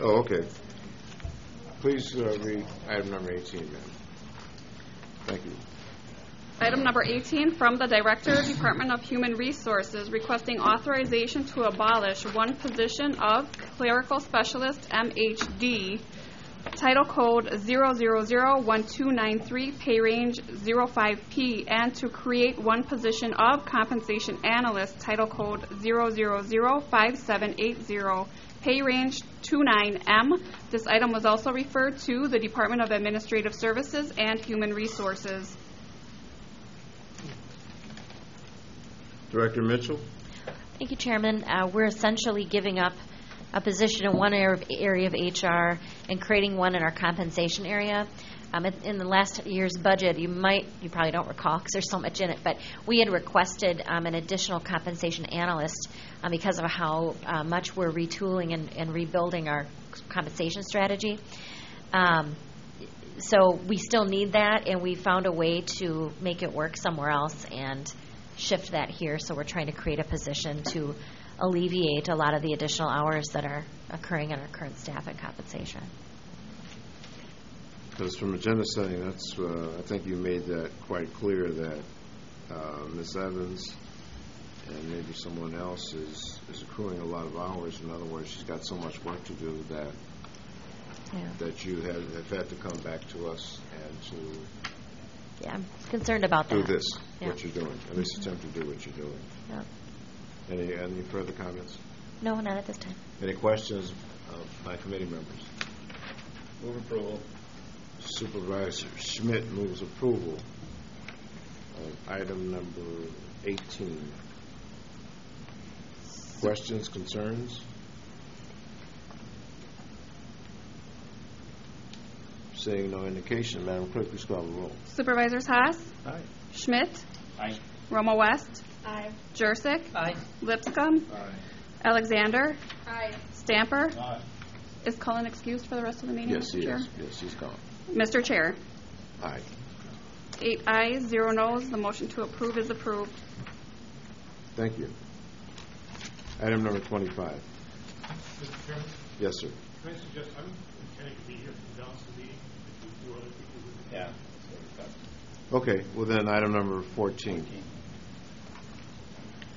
Oh, okay. Please read item number 18, ma'am. Thank you. Item number 18 from the Director, Department of Human Resources, requesting authorization to abolish one position of Clerical Specialist MHD, Title Code 0001293, Pay Range 05P, and to create one position of Compensation Analyst, Title Code 0005780, Pay Range 29M. This item was also referred to the Department of Administrative Services and Human Resources. Director Mitchell. Thank you, Chairman. We're essentially giving up a position in one area of HR and creating one in our compensation area. In the last year's budget, you probably don't recall because there's so much in it, but we had requested an additional compensation analyst because of how much we're retooling and rebuilding our compensation strategy. So we still need that, and we found a way to make it work somewhere else and shift that here. So we're trying to create a position to alleviate a lot of the additional hours that are occurring in our current staff and compensation. Because from agenda setting, that's I think you made that quite clear that Ms. Evans and maybe someone else is accruing a lot of hours. In other words, she's got so much work to do that that you have had to come back to us and to I'm concerned about do that. this, what you're doing, at least attempt to do what you're doing. Any further comments? No, not at this time. Any questions by committee members? Move approval. Supervisor Schmidt moves approval of item number 18. Questions, concerns? Seeing no indication, Madam Clerk, please call the roll. Supervisors Haas? Aye. Schmidt? Aye. Romo West? Aye. Jursic? Aye. Lipscomb? Aye. Alexander? Aye. Stamper? Aye. Is Cullen excused for the rest of the meeting, Yes, Mr. he Chair? is. Yes, he's gone. Mr. Chair, Aye. 8 ayes, 0 noes. The motion to approve is approved. Thank you. Item number 25. Mr. Chairman, Yes, sir. can I suggest, I'm intending to be here for the balance of the meeting, if you other people would. Yeah. Okay, well then, item number 14.